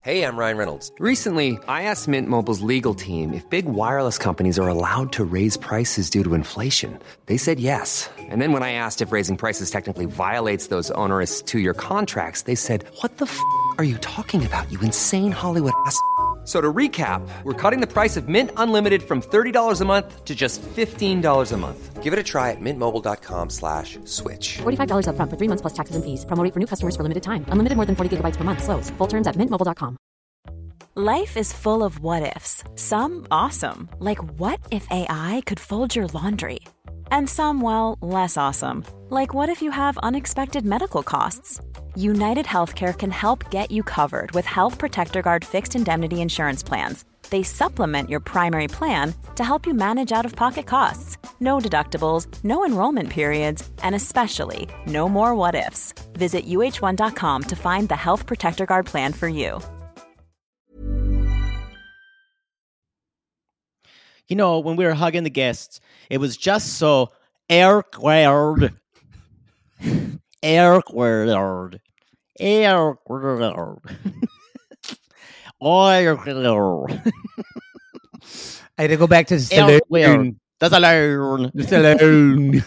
Hey, I'm Ryan Reynolds. Recently, I asked Mint Mobile's legal team if big wireless companies are allowed to raise prices due to inflation. They said yes. And then when I asked if raising prices technically violates those onerous two-year contracts, they said, "What the f*** are you talking about, you insane Hollywood ass?" So to recap, we're cutting the price of Mint Unlimited from $30 a month to just $15 a month. Give it a try at mintmobile.com/switch. $45 up front for 3 months plus taxes and fees. Promo rate for new customers for limited time. Unlimited more than 40 gigabytes per month. Slows full terms at mintmobile.com. Life is full of what-ifs. Some awesome, like what if AI could fold your laundry? And some, well, less awesome, like what if you have unexpected medical costs? United Healthcare can help get you covered with Health Protector Guard fixed indemnity insurance plans. They supplement your primary plan to help you manage out-of-pocket costs. No deductibles, no enrollment periods, and especially no more what-ifs. Visit uh1.com to find the Health Protector Guard plan for you. You know, when we were hugging the guests, it was just so awkward. Awkward. Awkward. Awkward. I had to go back to the saloon. The saloon. The saloon.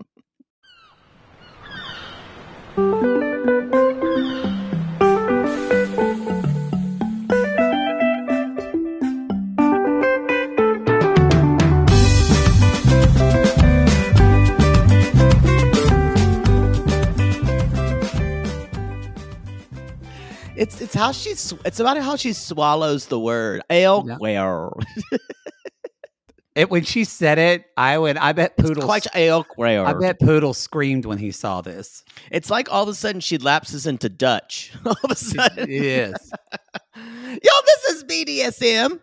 It's how it's about how she swallows the word. Awkward. When she said it, I bet Poodle. Quite awkward. I bet Poodle screamed when he saw this. It's like all of a sudden she lapses into Dutch. All of a sudden. Yes. Yo, this is BDSM.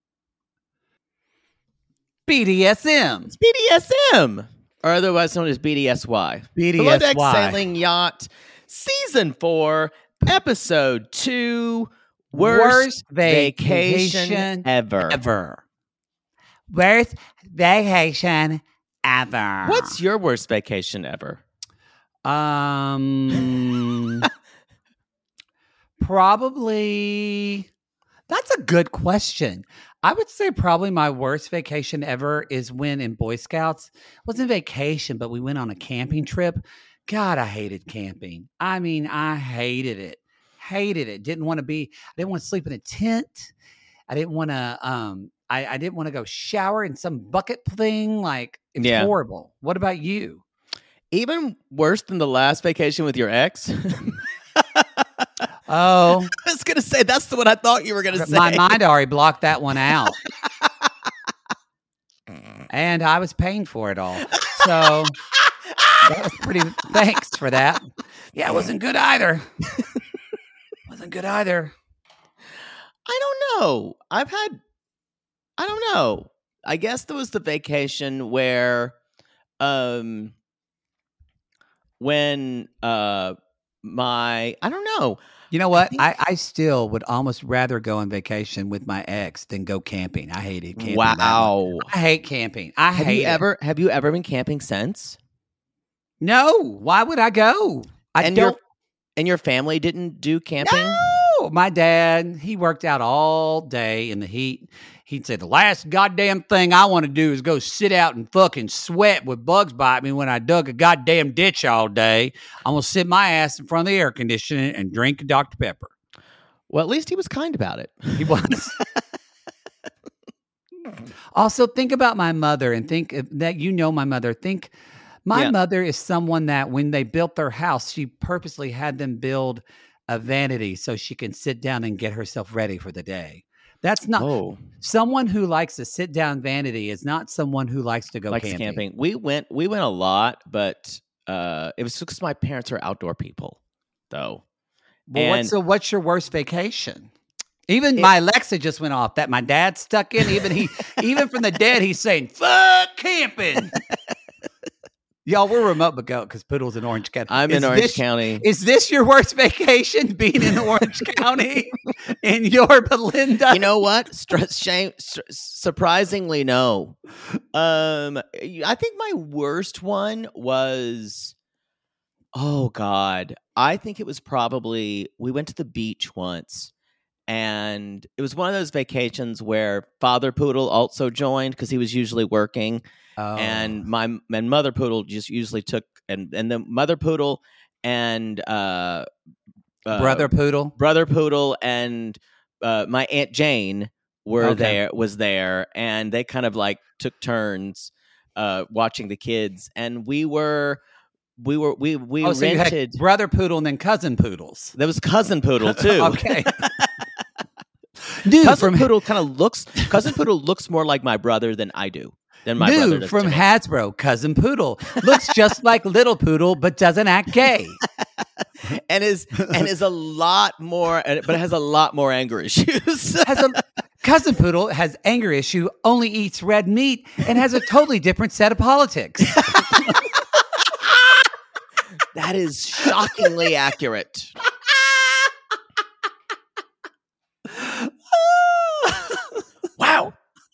BDSM. It's BDSM. Or otherwise known as BDSY. Below Deck Sailing Yacht, Season 4, Episode 2, Worst Vacation Ever. Worst vacation ever. What's your worst vacation ever? Probably. That's a good question. I would say probably my worst vacation ever is when in Boy Scouts. It wasn't vacation, but we went on a camping trip. God, I hated camping. I mean, I hated it. Hated it. Didn't want to sleep in a tent. I didn't want to I didn't want to go shower in some bucket thing. Like, it's horrible. What about you? Even worse than the last vacation with your ex? Oh. I was going to say, that's the one I thought you were going to say. My mind already blocked that one out. And I was paying for it all. So that was pretty, thanks for that. Yeah, it wasn't good either. I don't know. I don't know. I guess there was the vacation where, I don't know. You know what? I still would almost rather go on vacation with my ex than go camping. I hated camping. Wow. I hate camping. Have you ever been camping since? No. Why would I go? And your family didn't do camping? No. My dad, he worked out all day in the heat. He'd say, the last goddamn thing I want to do is go sit out and fucking sweat with bugs bite me when I dug a goddamn ditch all day. I'm going to sit my ass in front of the air conditioning and drink a Dr. Pepper. Well, at least he was kind about it. He was. Also, think about my mother and think that my mother. Think my mother is someone that when they built their house, she purposely had them build a vanity so she can sit down and get herself ready for the day. That's not someone who likes to sit down vanity is not someone who likes to go camping. We went a lot, but it was because my parents are outdoor people, though. Well, what's your worst vacation? Even my Alexa just went off that my dad stuck in. Even from the dead, he's saying "fuck camping." Y'all, we're remote but go because Poodle's in Orange County. I'm in Orange County. Is this your worst vacation, being in Orange County in your Belinda? You know what? Surprisingly, no. I think my worst one was, oh God. I think it was probably, we went to the beach once And it was one of those vacations where Father Poodle also joined because he was usually working. Oh. And Mother Poodle just usually took, and the Mother Poodle and Brother Poodle and my Aunt Jane was there, and they kind of like took turns watching the kids, and we so rented. you had Brother Poodle and then Cousin Poodles. There was Cousin Poodle too. Okay. Dude, Cousin Poodle looks more like my brother than I do. Than my brother does from to me. Hasbro, Cousin Poodle looks just like Little Poodle, but doesn't act gay. and is a lot more, but has a lot more anger issues. Cousin Poodle has anger issue, only eats red meat, and has a totally different set of politics. That is shockingly accurate. Wow.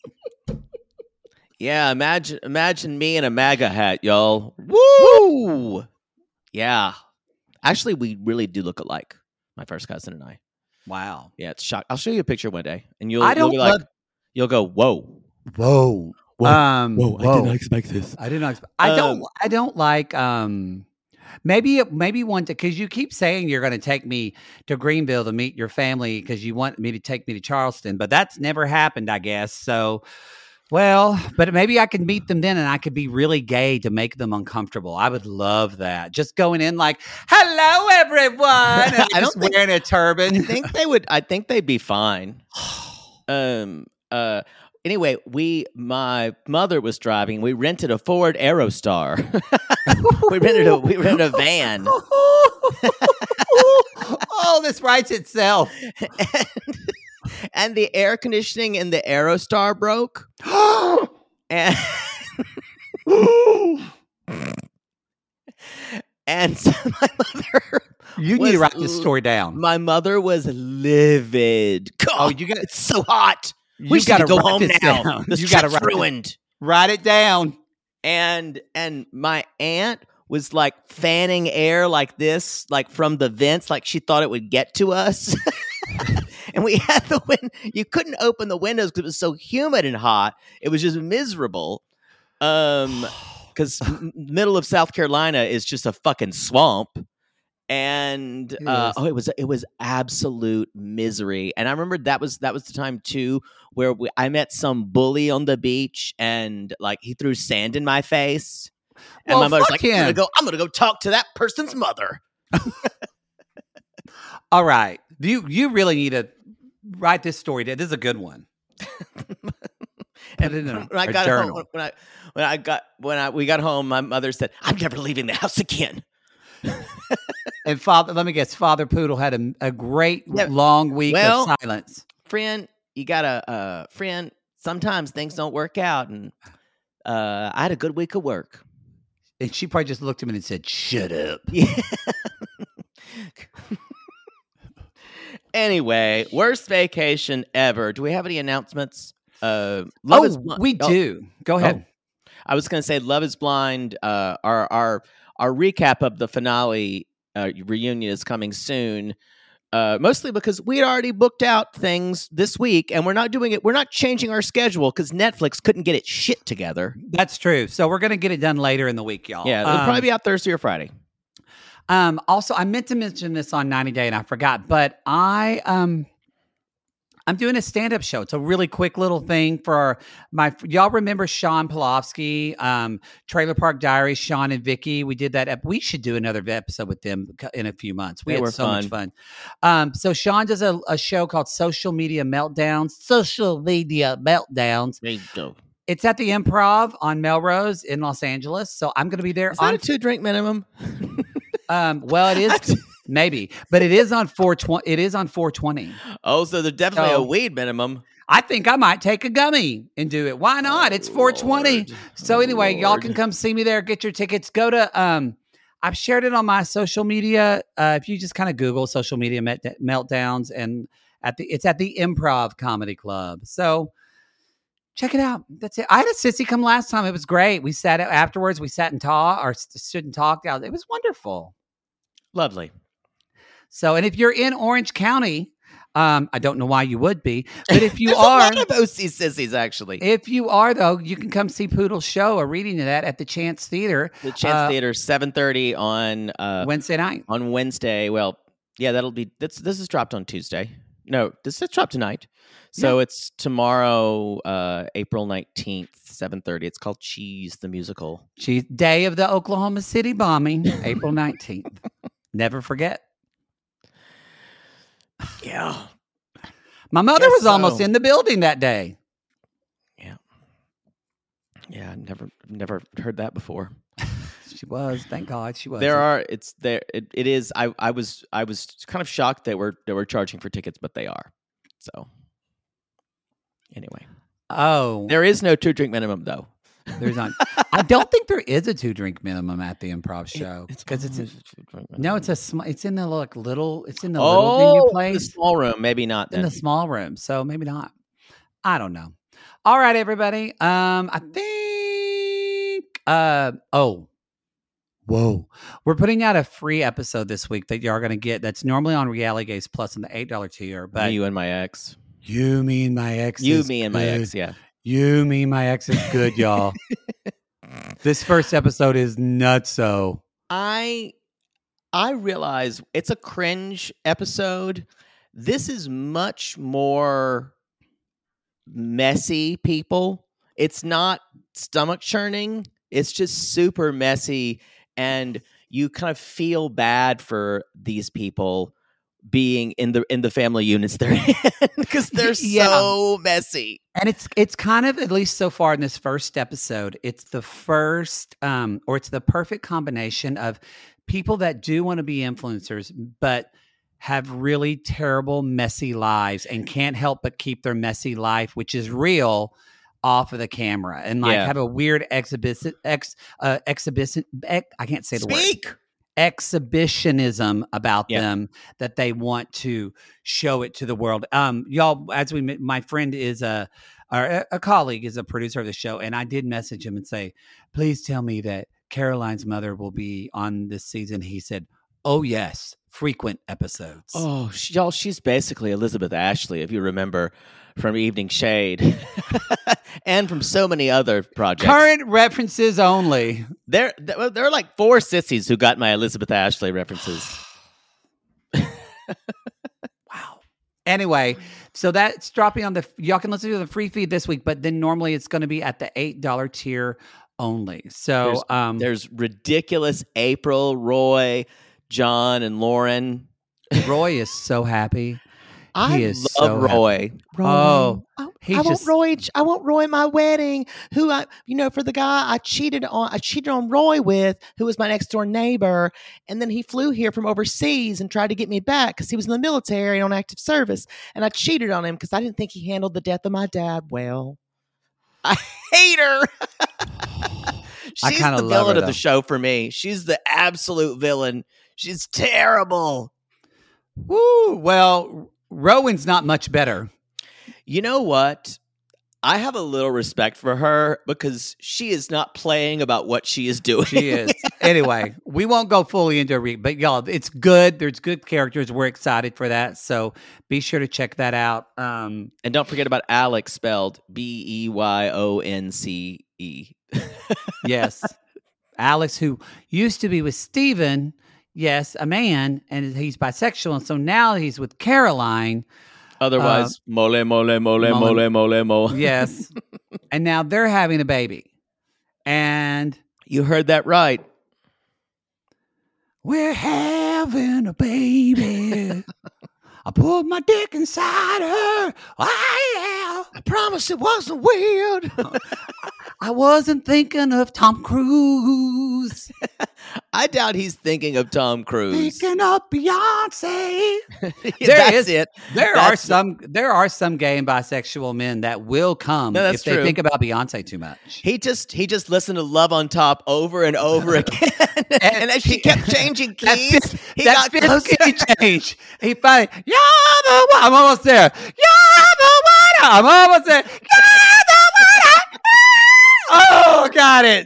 Yeah, imagine me in a MAGA hat, y'all. Woo! Yeah. Actually, we really do look alike, my first cousin and I. Wow. Yeah, it's shock. I'll show you a picture one day, and you'll be love- like, you'll go, whoa. Whoa. I did not expect this. I don't like maybe one because you keep saying you're going to take me to Greenville to meet your family because you want me to take me to Charleston, but that's never happened, I guess. So, well, but maybe I could meet them then and I could be really gay to make them uncomfortable. I would love that. Just going in like, hello, everyone. And just wearing a turban. I think they'd be fine. Anyway, my mother was driving. We rented a Ford Aerostar. we rented a van. Oh, this writes itself. And the air conditioning in the Aerostar broke. and and so my mother. You need to write this story down. My mother was livid. God, it's so hot. We got to go home now. This trip's ruined. Write it down. And my aunt was like fanning air like this, like from the vents, like she thought it would get to us. And we had the wind. You couldn't open the windows because it was so humid and hot. It was just miserable. Because middle of South Carolina is just a fucking swamp. And it was absolute misery. And I remember that was the time too where I met some bully on the beach, and like he threw sand in my face. And my mother's like, I'm gonna go talk to that person's mother. All right, you really need to write this story down. This is a good one. And when I got home, we got home, my mother said, "I'm never leaving the house again." And let me guess, Father Poodle had a great long week of silence. Friend, you got friend. Sometimes things don't work out, and I had a good week of work. And she probably just looked at me and said, "Shut up." Yeah. Anyway, worst vacation ever. Do we have any announcements? We do. Go ahead. I was going to say, Love is Blind. Our recap of the finale reunion is coming soon. Mostly because we had already booked out things this week, and we're not doing it. We're not changing our schedule because Netflix couldn't get its shit together. That's true. So we're going to get it done later in the week, y'all. Yeah, it'll probably be out Thursday or Friday. Also, I meant to mention this on 90 Day and I forgot, but I'm doing a stand-up show. It's a really quick little thing for y'all remember Sean Polofsky, Trailer Park Diaries, Sean and Vicky. We did that. We should do another episode with them in a few months. We had so much fun. So Sean does a show called Social Media Meltdowns. There you go. It's at the Improv on Melrose in Los Angeles. So I'm going to be there. Is that a 2-drink minimum? Well, it is maybe, but it is on 420. It is on 420. Oh, so there's definitely a weed minimum. I think I might take a gummy and do it. Why not? It's 420. Lord. So anyway, y'all can come see me there. Get your tickets. Go to I've shared it on my social media. If you just kind of Google social media meltdowns, and it's at the Improv Comedy Club. So check it out. That's it. I had a sissy come last time. It was great. We sat afterwards. We sat and stood and talked out. It was wonderful. Lovely. So, and if you're in Orange County, I don't know why you would be, but if you There's are, a lot of OC sissies actually. if you are though, you can come see Poodle's show, a reading of that at the Chance Theater. The Chance Theater, 7:30 on Wednesday night. On Wednesday. Well, yeah, that'll be. This is dropped on Tuesday. No, this is dropped tonight. So it's tomorrow, April 19th, 7:30. It's called Cheese the Musical. Cheese Day of the Oklahoma City bombing, April 19th. Never forget. Yeah. My mother Guess was almost so. in the building that day. Yeah. Yeah, never heard that before. She was. Thank God she was. It is. I was kind of shocked that we're charging for tickets, but they are. So anyway. Oh. There is no 2-drink minimum though. There's not. I don't think there is a 2-drink minimum at the Improv show because it's it's in the little little venue place, the small room. Maybe not then. in the small room, so maybe not. I don't know. All right, everybody. I think. Whoa! We're putting out a free episode this week that y'all are going to get. That's normally on Reality Gaze Plus in the $8 tier. But you and my ex. You, me, and my ex. You, me, and my ex. Yeah. You, me, my ex is good, y'all. This first episode is nutso. I realize it's a cringe episode. This is much more messy, people. It's not stomach churning. It's just super messy, and you kind of feel bad for these people being in the family units they're in because they're so messy. And it's kind of, at least so far in this first episode, it's the first or it's the perfect combination of people that do want to be influencers but have really terrible messy lives and can't help but keep their messy life, which is real, off of the camera, and have a weird I can't say the word. Exhibitionism about them that they want to show it to the world. Y'all, my friend is a colleague, is a producer of the show, and I did message him and say, please tell me that Caroline's mother will be on this season. He said, oh yes, frequent episodes. Oh, y'all, she's basically Elizabeth Ashley, if you remember, from Evening Shade and from so many other projects. Current references only. There are like 4 sissies who got my Elizabeth Ashley references. Wow. Anyway, so that's dropping on y'all can listen to the free feed this week, but then normally it's going to be at the $8 tier only. So there's ridiculous April, Roy, John, and Lauren. Roy is so happy. I love Roy. Oh, I want Roy at my wedding. Who for the guy I cheated on Roy with, who was my next door neighbor, and then he flew here from overseas and tried to get me back because he was in the military on active service, and I cheated on him because I didn't think he handled the death of my dad well. I hate her. She's the villain of the show for me. She's the absolute villain. She's terrible. Woo! Well, Rowan's not much better. You know what? I have a little respect for her because she is not playing about what she is doing. She is. Anyway, we won't go fully into it, but y'all, it's good. There's good characters. We're excited for that. So be sure to check that out. And don't forget about Alex, spelled Beyonce. Yes. Alex, who used to be with Steven. Yes, a man, and he's bisexual, and so now he's with Caroline. Otherwise, mole. Yes, and now they're having a baby, and you heard that right. We're having a baby. I put my dick inside her. Oh, yeah. I promise it wasn't weird. I wasn't thinking of Tom Cruise. I doubt he's thinking of Tom Cruise. Thinking of Beyonce. That's it. There are some gay and bisexual men that will come if they think about Beyonce too much. He just listened to Love on Top over and over again, and as she kept changing keys, he got closer. Change. He finally, you're the one. I'm almost there. You're the one. I'm almost there. You're the one. Oh, got it.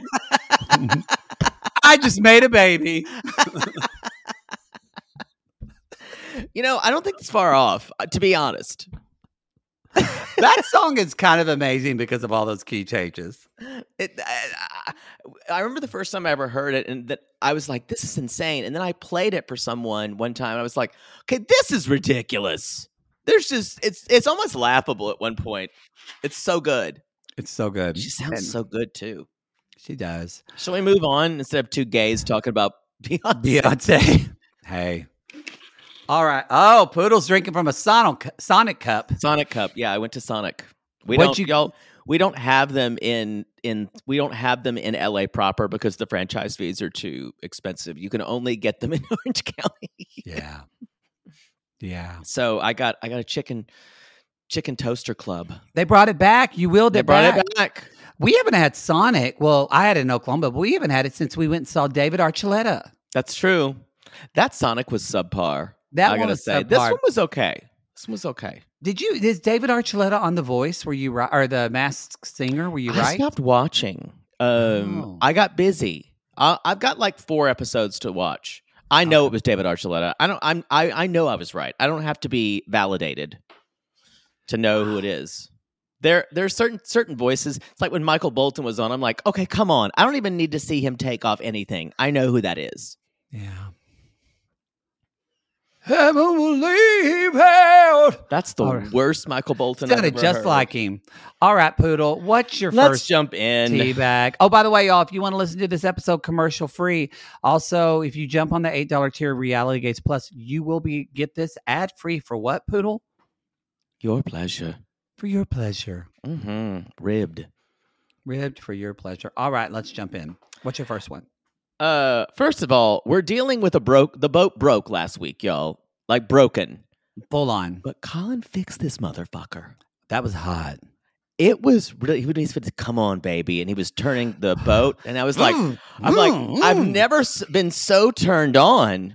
I just made a baby. I don't think it's far off, to be honest. That song is kind of amazing because of all those key changes. I remember the first time I ever heard it, and that I was like, "This is insane." And then I played it for someone one time. And I was like, "Okay, this is ridiculous." It's almost laughable at one point. It's so good. It's so good. She sounds so good too. She does. Shall we move on instead of two gays talking about Beyonce? Beyonce. Hey. All right. Oh, Poodle's drinking from a Sonic cup. Sonic Cup. Yeah, I went to Sonic. We What'd don't have them in LA proper because the franchise fees are too expensive. You can only get them in Orange County. Yeah. Yeah. So I got a chicken toaster club. They brought it back. You willed it back. Brought it back. We haven't had Sonic. Well, I had it in Oklahoma, but we haven't had it since we went and saw David Archuleta. That's true. That Sonic was subpar. That I one gotta was say, subpar. this one was okay. Is David Archuleta on The Voice? Were you right? Or The Masked Singer? Were you I right? stopped watching. I got busy. I've got like 4 episodes to watch. I know it was David Archuleta. I know I was right. I don't have to be validated to know who it is. There's certain voices. It's like when Michael Bolton was on. I'm like, okay, come on. I don't even need to see him take off anything. I know who that is. Yeah. Leave out. That's the worst Michael Bolton. Sounded I've ever just heard. like him. All right, Poodle. What's your Let's first jump in. teabag? Oh, by the way, y'all, if you want to listen to this episode commercial free, also if you jump on the $8 tier of Reality Gates Plus, you will get this ad free for what, Poodle? Your pleasure. For your pleasure. Ribbed for your pleasure. All right, let's jump in. What's your first one? First of all, we're dealing with the boat broke last week, y'all. Like broken. Full on. But Colin fixed this motherfucker. That was hot. It was really, he said, "Come on, baby." And he was turning the boat. And I was like, I've never been so turned on.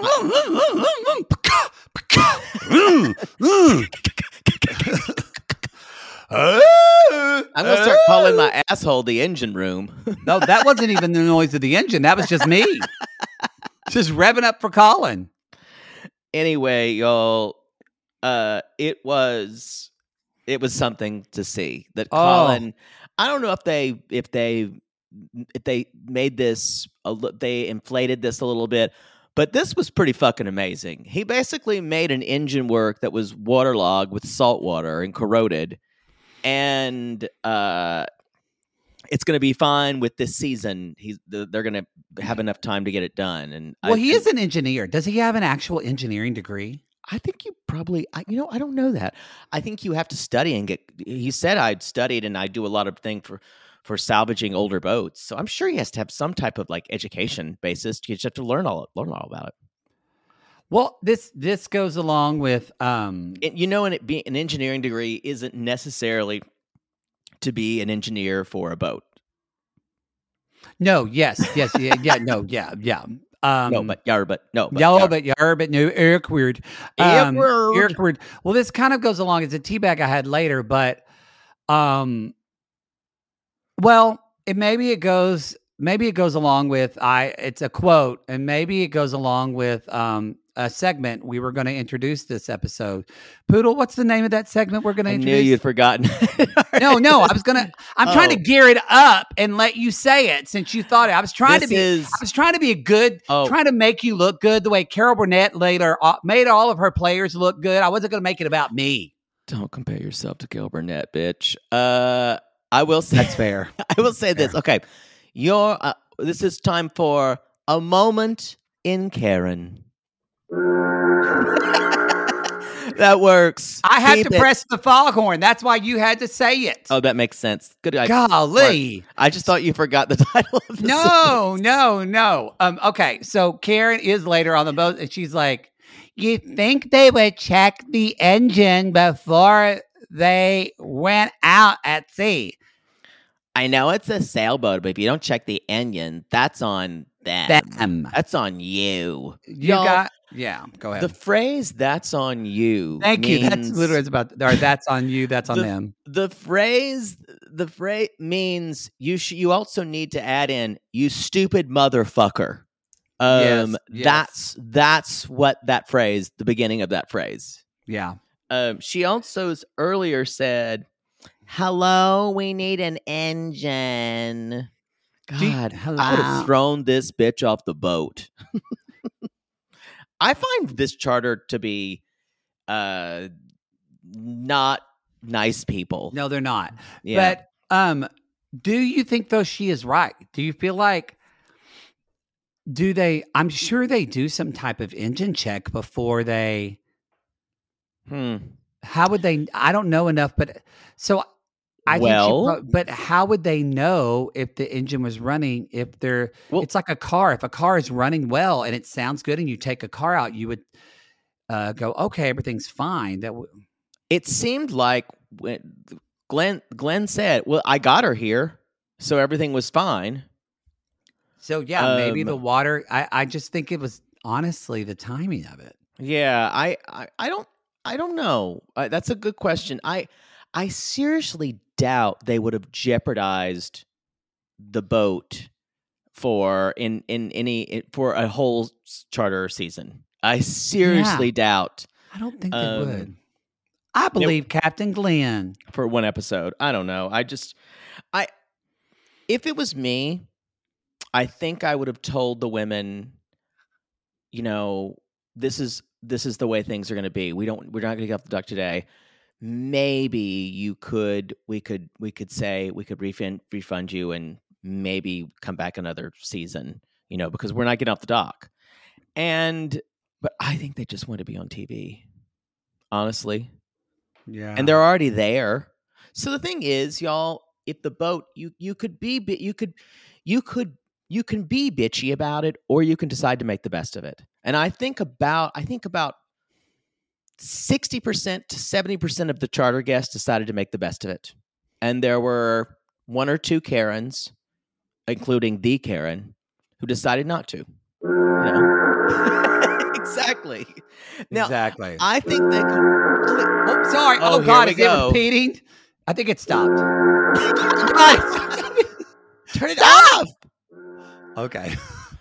I'm going to start calling my asshole the engine room. No, that wasn't even the noise of the engine. That was just me. Just revving up for Colin. Anyway, y'all, it was something to see that Colin. I don't know if they made this, they inflated this a little bit, but this was pretty fucking amazing. He basically made an engine work that was waterlogged with salt water and corroded, and it's going to be fine with this season. They're going to have enough time to get it done. And he is an engineer. Does he have an actual engineering degree? I think you probably, I don't know that. I think you have to study and he said I'd studied and I do a lot of things for salvaging older boats. So I'm sure he has to have some type of like education basis. You just have to learn all about it. Well, this goes along with, an engineering degree isn't necessarily to be an engineer for a boat. No, yes, yeah, no, yeah. But awkward. Awkward. Well, this kind of goes along. It's a teabag I had later, but maybe it goes along with it's a quote, and maybe it goes along with a segment we were going to introduce this episode. Poodle, what's the name of that segment we're going to introduce? I knew you'd forgotten. No, I'm trying to gear it up and let you say it since you thought it. I was trying to be a good, trying to make you look good the way Carol Burnett later made all of her players look good. I wasn't going to make it about me. Don't compare yourself to Carol Burnett, bitch. I will say that's fair. I will say this. Okay, this is time for a moment in Karen. That works. I had to press the foghorn. That's why you had to say it. Oh, that makes sense. Good. Golly. I just thought you forgot the title of the No. Okay, so Karen is later on the boat, and she's like, you think they would check the engine before they went out at sea? I know it's a sailboat, but if you don't check the engine, that's on them. That's on you. Go ahead. The phrase "that's on you." Thank you. That's literally about. Or that's on you. That's on them. The phrase means you also need to add in "you stupid motherfucker." Yes. That's what that phrase, the beginning of that phrase. Yeah. She also earlier said, "Hello, we need an engine." God, I would have thrown this bitch off the boat. I find this charter to be not nice people. No, they're not. Yeah. But do you think though she is right? Do you feel like I'm sure they do some type of engine check before they How would they I don't know enough, but so I think but how would they know if the engine was running if it's like a car. If a car is running well and it sounds good and you take a car out, you would go, okay, everything's fine. It seemed like when Glenn said, "Well, I got her here, so everything was fine." So yeah, maybe the water. I just think it was honestly the timing of it. Yeah, I don't know. That's a good question. I seriously doubt they would have jeopardized the boat for a whole charter season. I seriously doubt. I don't think they would. I believe Captain Glenn for one episode. I don't know. If it was me, I think I would have told the women, this is the way things are going to be. We're not going to get off the dock today. Maybe we could say we could refund you and maybe come back another season, because we're not getting off the dock. But I think they just want to be on TV, honestly. Yeah. And they're already there. So the thing is, y'all, if the boat, you can be bitchy about it, or you can decide to make the best of it. And I think about 60% to 70% of the charter guests decided to make the best of it. And there were one or two Karens, including the Karen, who decided not to. Exactly. Now, exactly. I think they can. Oh, sorry. Oh God, is it repeating? I think it stopped. Turn it off. Okay.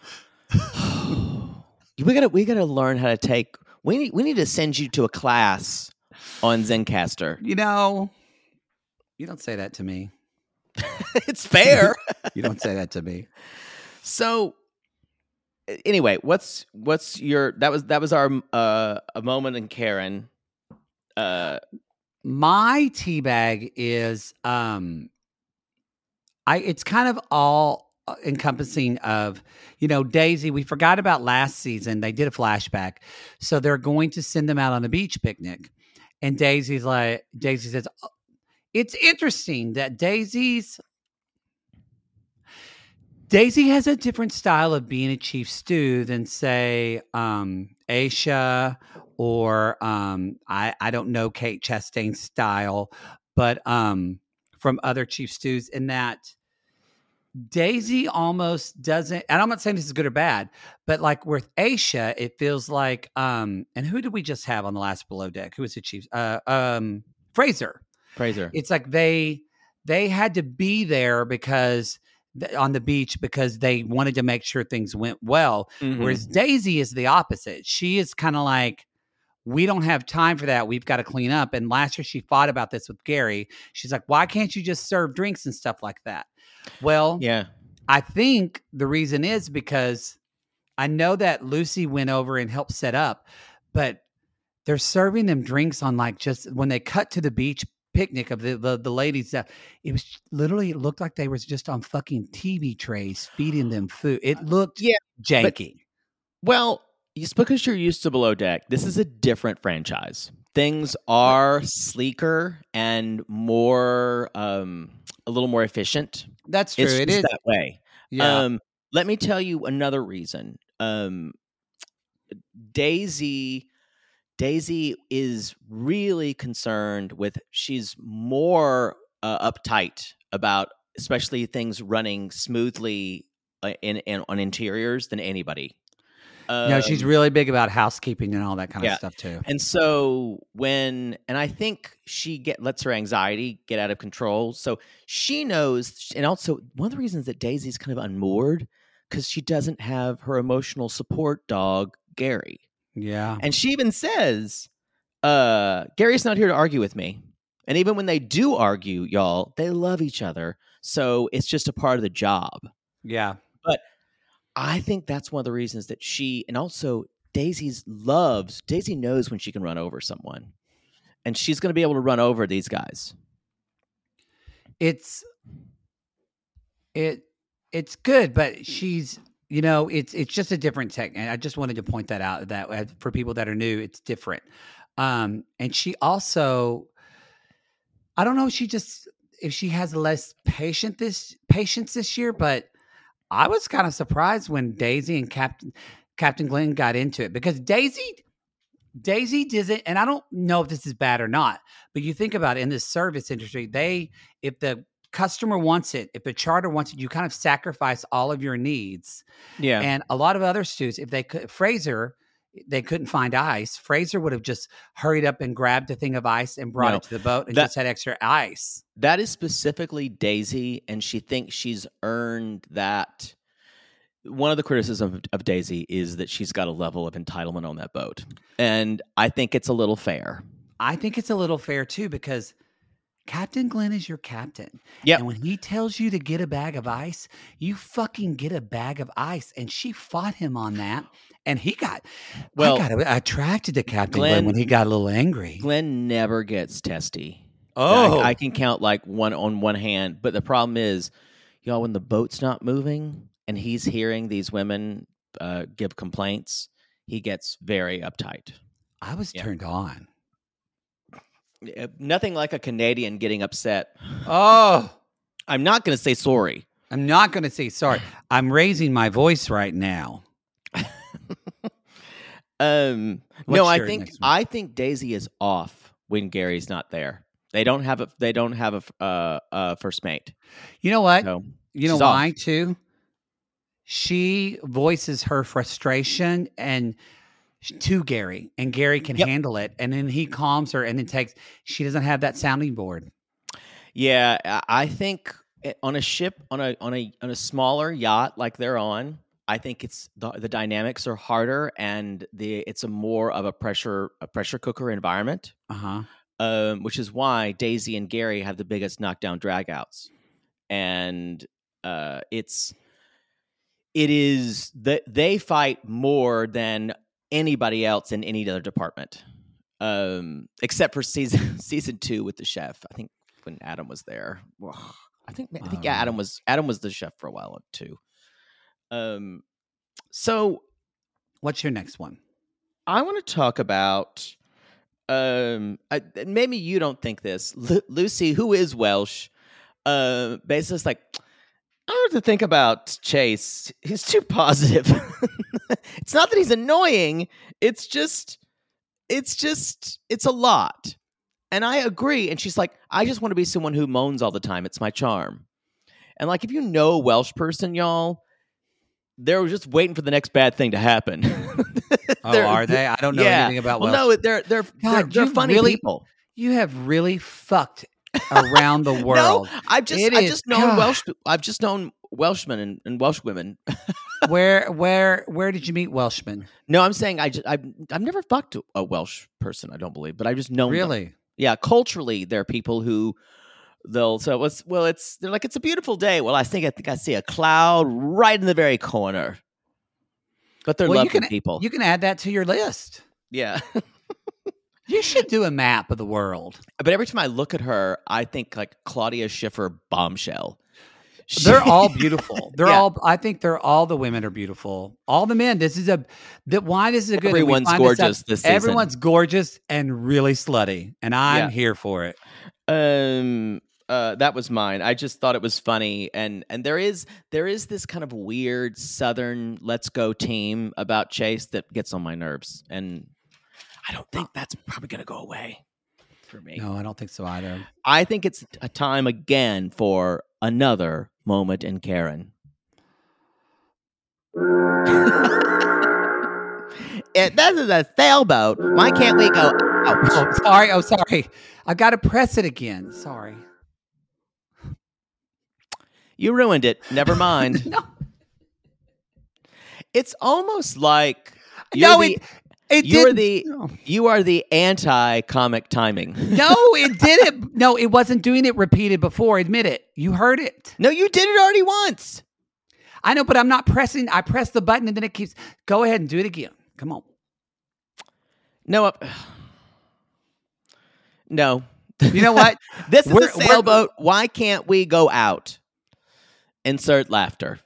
we gotta learn how to take. We need to send you to a class on Zencastr. You don't say that to me. It's fair. You don't say that to me. So, anyway, what's your that was our a moment in Karen. My teabag is it's kind of all encompassing of, Daisy. We forgot about last season. They did a flashback. So they're going to send them out on the beach picnic. And Daisy says, it's interesting that Daisy has a different style of being a chief stew than, say, Aisha or I don't know Kate Chastain's style, but from other chief stews, in that Daisy almost doesn't, and I'm not saying this is good or bad, but like with Aisha, it feels like, and who did we just have on the last Below Deck? Who was the chief? Fraser. It's like they had to be there because on the beach because they wanted to make sure things went well. Mm-hmm. Whereas Daisy is the opposite. She is kind of like, we don't have time for that. We've got to clean up. And last year she fought about this with Gary. She's like, why can't you just serve drinks and stuff like that? Well, yeah, I think the reason is because I know that Lucy went over and helped set up, but they're serving them drinks on like just when they cut to the beach picnic of the ladies. It looked like they was just on fucking TV trays feeding them food. It looked janky. Well, it's because you're used to Below Deck. This is a different franchise. Things are sleeker and more, a little more efficient. That's true. It is that way. Yeah. Let me tell you another reason. Daisy is really concerned with. She's more uptight about, especially things running smoothly on interiors than anybody. No, she's really big about housekeeping and all that kind of stuff too. And so I think she lets her anxiety get out of control. So she knows, and also one of the reasons that Daisy's kind of unmoored, because she doesn't have her emotional support dog, Gary. Yeah. And she even says, Gary's not here to argue with me. And even when they do argue, y'all, they love each other. So it's just a part of the job. Yeah. But I think that's one of the reasons that and also Daisy knows when she can run over someone. And she's going to be able to run over these guys. It's good, but she's, it's just a different technique. I just wanted to point that out, that for people that are new, it's different. And she also, I don't know if she has less patience this year, but I was kind of surprised when Daisy and Captain Glenn got into it, because Daisy doesn't, and I don't know if this is bad or not, but you think about it, in this service industry, if the customer wants it, if the charter wants it, you kind of sacrifice all of your needs. Yeah. And a lot of other students, if they could, they couldn't find ice, Fraser would have just hurried up and grabbed a thing of ice and brought it to the boat and just had extra ice. That is specifically Daisy, and she thinks she's earned that. One of the criticisms of Daisy is that she's got a level of entitlement on that boat. And I think it's a little fair. I think it's a little fair too, because Captain Glenn is your captain. Yep. And when he tells you to get a bag of ice, you fucking get a bag of ice. And she fought him on that. And I got attracted to Captain Glenn when he got a little angry. Glenn never gets testy. Oh. I can count like one on one hand. But the problem is, y'all, when the boat's not moving and he's hearing these women give complaints, he gets very uptight. I was turned on. Nothing like a Canadian getting upset. Oh. I'm not going to say sorry. I'm not going to say sorry. I'm raising my voice right now. No, I think Daisy is off when Gary's not there. They don't have a first mate. You know what? So, you know why too? She voices her frustration to Gary, and Gary can handle it, and then he calms her, and then she doesn't have that sounding board. Yeah, I think on a ship, on a smaller yacht like they're on, I think it's the dynamics are harder, and it's a more of a pressure cooker environment. Which is why Daisy and Gary have the biggest knockdown dragouts, and it is that they fight more than anybody else in any other department, except for season 2 with the chef. I think when Adam was there, I think Adam was the chef for a while too. So what's your next one? I want to talk about. Maybe you don't think this, Lucy, who is Welsh. Basically, it's like, I don't have to think about Chase. He's too positive. It's not that he's annoying. It's a lot. And I agree. And she's like, I just want to be someone who moans all the time. It's my charm. And like, if you know a Welsh person, y'all, they're just waiting for the next bad thing to happen. Are they? I don't know anything about Welsh. Well, no, they're funny people. You have really fucked around the world. No, I've just known Welshmen and Welsh women. Where did you meet Welshmen? No, I'm saying I've never fucked a Welsh person. I don't believe, but I've just known really. Them. Yeah, culturally, there are people who they're like, it's a beautiful day. Well, I think I see a cloud right in the very corner. But they're lovely people. You can add that to your list. Yeah. You should do a map of the world. But every time I look at her, I think like Claudia Schiffer bombshell. They're all beautiful. I think all the women are beautiful. All the men. Why this is a good. Everyone's gorgeous this season. Everyone's gorgeous and really slutty, and I'm here for it. That was mine. I just thought it was funny, and there is this kind of weird Southern let's go team about Chase that gets on my nerves, and I don't think that's probably going to go away for me. No, I don't think so either. I think it's a time again for another moment in Karen. This is a sailboat. Why can't we go out? Oh, sorry. I got to press it again. Sorry. You ruined it. Never mind. No. It's almost like No, you are the anti-comic timing. No, it didn't. No, it wasn't doing it repeated before. Admit it. You heard it. No, you did it already once. I know, but I'm not pressing. I press the button and then it keeps. Go ahead and do it again. Come on. No. No. You know what? This is a sailboat. Why can't we go out? Insert laughter.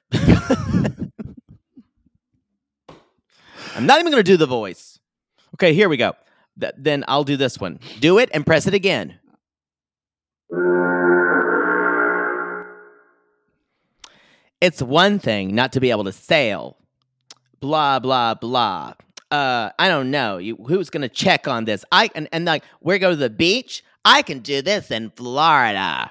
I'm not even going to do the voice. Okay, here we go. Then I'll do this one. Do it and press it again. It's one thing not to be able to sail. Blah, blah, blah. I don't know. Who's going to check on this? And like, we're going to the beach? I can do this in Florida.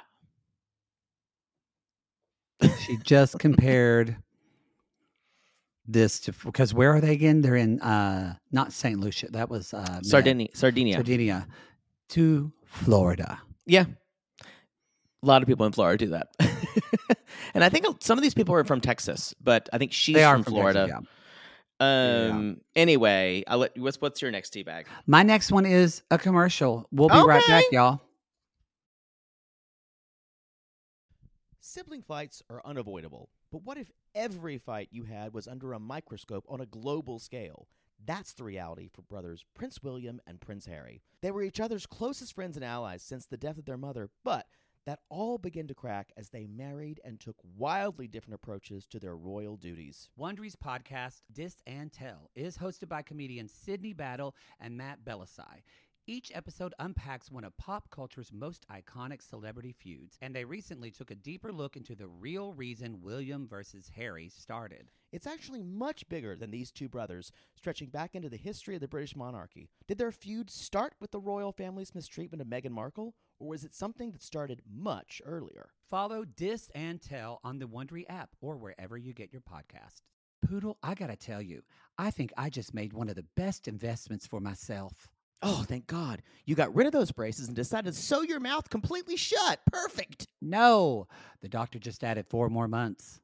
She just compared this to, because where are they again? They're in not St. Lucia. That was Sardinia to Florida. Yeah. A lot of people in Florida do that. And I think some of these people are from Texas, but I think she's from Florida. Texas, yeah. Anyway, what's your next tea bag? My next one is a commercial. We'll be right back, y'all. Sibling fights are unavoidable, but what if every fight you had was under a microscope on a global scale? That's the reality for brothers Prince William and Prince Harry. They were each other's closest friends and allies since the death of their mother, but that all began to crack as they married and took wildly different approaches to their royal duties. Wondery's podcast, Dis and Tell, is hosted by comedians Sydney Battle and Matt Belisai. Each episode unpacks one of pop culture's most iconic celebrity feuds, and they recently took a deeper look into the real reason William versus Harry started. It's actually much bigger than these two brothers, stretching back into the history of the British monarchy. Did their feud start with the royal family's mistreatment of Meghan Markle, or was it something that started much earlier? Follow Dis and Tell on the Wondery app or wherever you get your podcasts. Poodle, I gotta tell you, I think I just made one of the best investments for myself. Oh, thank God. You got rid of those braces and decided to sew your mouth completely shut. Perfect. No, the doctor just added 4 more months.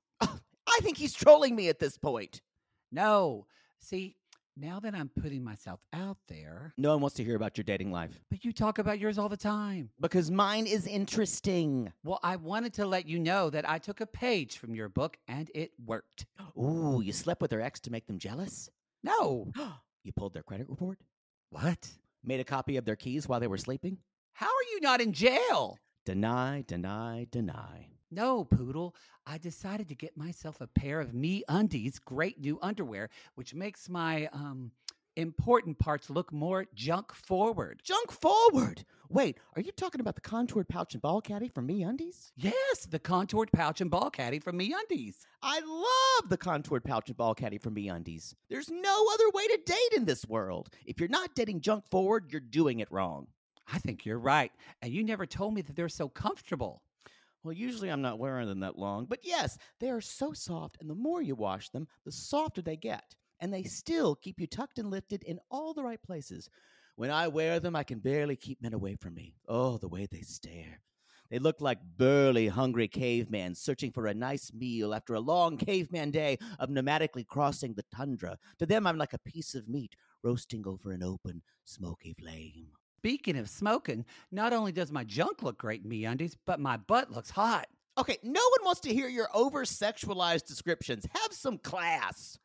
I think he's trolling me at this point. No. See, now that I'm putting myself out there. No one wants to hear about your dating life. But you talk about yours all the time. Because mine is interesting. Well, I wanted to let you know that I took a page from your book and it worked. Ooh, you slept with their ex to make them jealous? No. You pulled their credit report? What? Made a copy of their keys while they were sleeping? How are you not in jail? Deny, deny, deny. No, Poodle. I decided to get myself a pair of MeUndies great new underwear, which makes my important parts look more junk forward. Junk forward? Wait, are you talking about the contoured pouch and ball caddy from MeUndies? Yes, the contoured pouch and ball caddy from MeUndies. I love the contoured pouch and ball caddy from MeUndies. There's no other way to date in this world. If you're not dating junk forward, you're doing it wrong. I think you're right. And you never told me that they're so comfortable. Well, usually I'm not wearing them that long, but yes, they are so soft, and the more you wash them, the softer they get. And they still keep you tucked and lifted in all the right places. When I wear them, I can barely keep men away from me. Oh, the way they stare. They look like burly, hungry cavemen searching for a nice meal after a long caveman day of nomadically crossing the tundra. To them, I'm like a piece of meat roasting over an open, smoky flame. Speaking of smoking, not only does my junk look great in MeUndies, but my butt looks hot. Okay, no one wants to hear your over-sexualized descriptions. Have some class.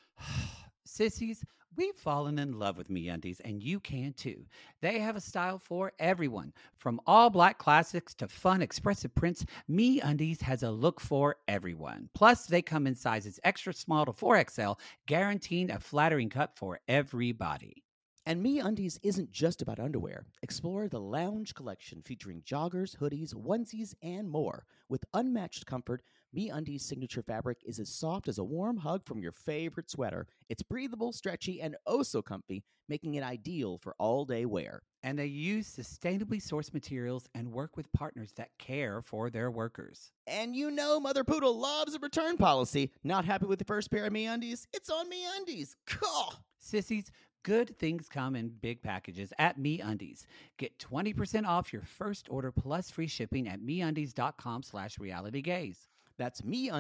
Sissies, we've fallen in love with MeUndies, and you can too. They have a style for everyone. From all black classics to fun, expressive prints, MeUndies has a look for everyone. Plus, they come in sizes extra small to 4XL, guaranteeing a flattering cut for everybody. And MeUndies isn't just about underwear. Explore the Lounge collection featuring joggers, hoodies, onesies, and more. With unmatched comfort, MeUndies' signature fabric is as soft as a warm hug from your favorite sweater. It's breathable, stretchy, and oh so comfy, making it ideal for all-day wear. And they use sustainably sourced materials and work with partners that care for their workers. And you know Mother Poodle loves a return policy. Not happy with the first pair of MeUndies? It's on MeUndies. Cool. Sissies, good things come in big packages at MeUndies. Get 20% off your first order plus free shipping at MeUndies.com/realitygaze. That's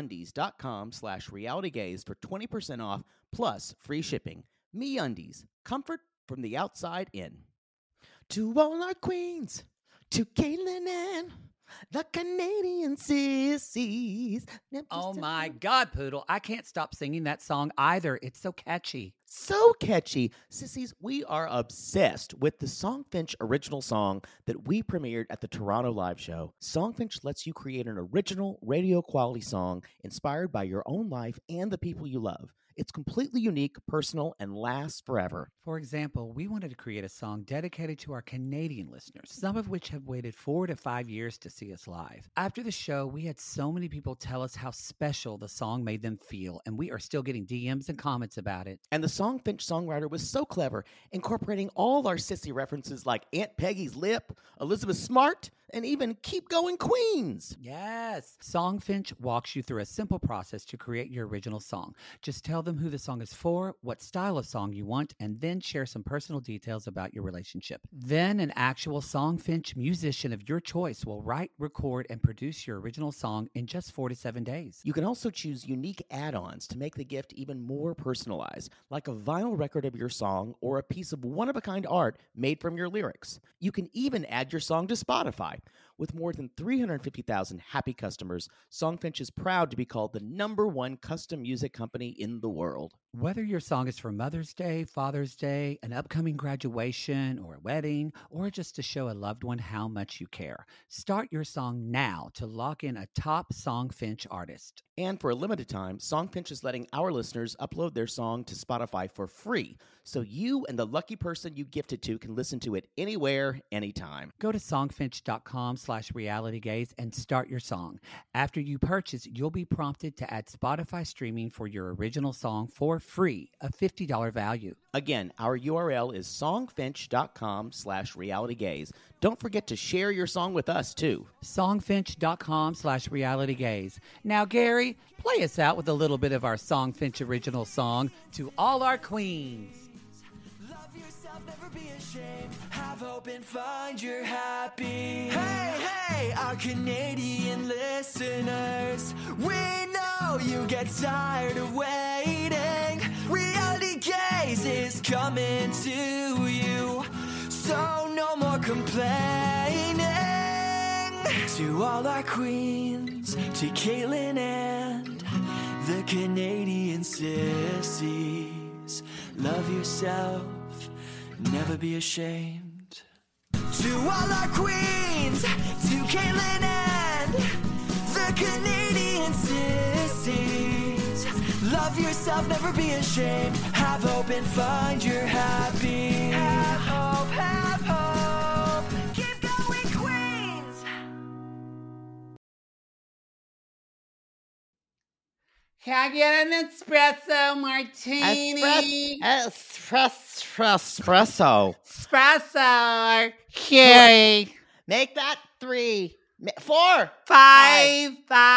MeUndies.com/realitygaze for 20% off plus free shipping. MeUndies, comfort from the outside in. To all our queens, to Caitlin and the Canadian sissies. Oh my God, Poodle. I can't stop singing that song either. It's so catchy. So catchy. Sissies, we are obsessed with the Songfinch original song that we premiered at the Toronto Live Show. Songfinch lets you create an original radio quality song inspired by your own life and the people you love. It's completely unique, personal, and lasts forever. For example, we wanted to create a song dedicated to our Canadian listeners, some of which have waited 4 to 5 years to see us live. After the show, we had so many people tell us how special the song made them feel, and we are still getting DMs and comments about it. And the Songfinch songwriter was so clever, incorporating all our sissy references like Aunt Peggy's Lip, Elizabeth Smart, and even Keep Going Queens. Yes. Songfinch walks you through a simple process to create your original song. Just tell them who the song is for, what style of song you want, and then share some personal details about your relationship. Then an actual Songfinch musician of your choice will write, record, and produce your original song in just 4 to 7 days. You can also choose unique add-ons to make the gift even more personalized, like a vinyl record of your song or a piece of one-of-a-kind art made from your lyrics. You can even add your song to Spotify. With more than 350,000 happy customers, Songfinch is proud to be called the #1 custom music company in the world. Whether your song is for Mother's Day, Father's Day, an upcoming graduation, or a wedding, or just to show a loved one how much you care, start your song now to lock in a top Songfinch artist. And for a limited time, Songfinch is letting our listeners upload their song to Spotify for free, so you and the lucky person you gift it to can listen to it anywhere, anytime. Go to songfinch.com/realitygaze and start your song. After you purchase, you'll be prompted to add Spotify streaming for your original song for free, a $50 value. Again, our URL is songfinch.com/realitygaze. Don't forget to share your song with us, too. Songfinch.com/realitygaze. Now, Gary, play us out with a little bit of our Songfinch original song, To All Our Queens. Love yourself, never be ashamed. Have hope and find your happy. Hey, hey, our Canadian listeners. We know you get tired of waiting. Reality Gaze is coming to you. So no more complaining. To all our queens, to Caitlin and the Canadian sissies. Love yourself, never be ashamed. To all our queens, to Caitlin and the Canadian sissies. Love yourself, never be ashamed. Have hope and find your happy. Have hope, have hope. Keep going, Queens. Can I get an espresso martini? Espresso. Espresso, Carrie. Make that 3, 4, 5.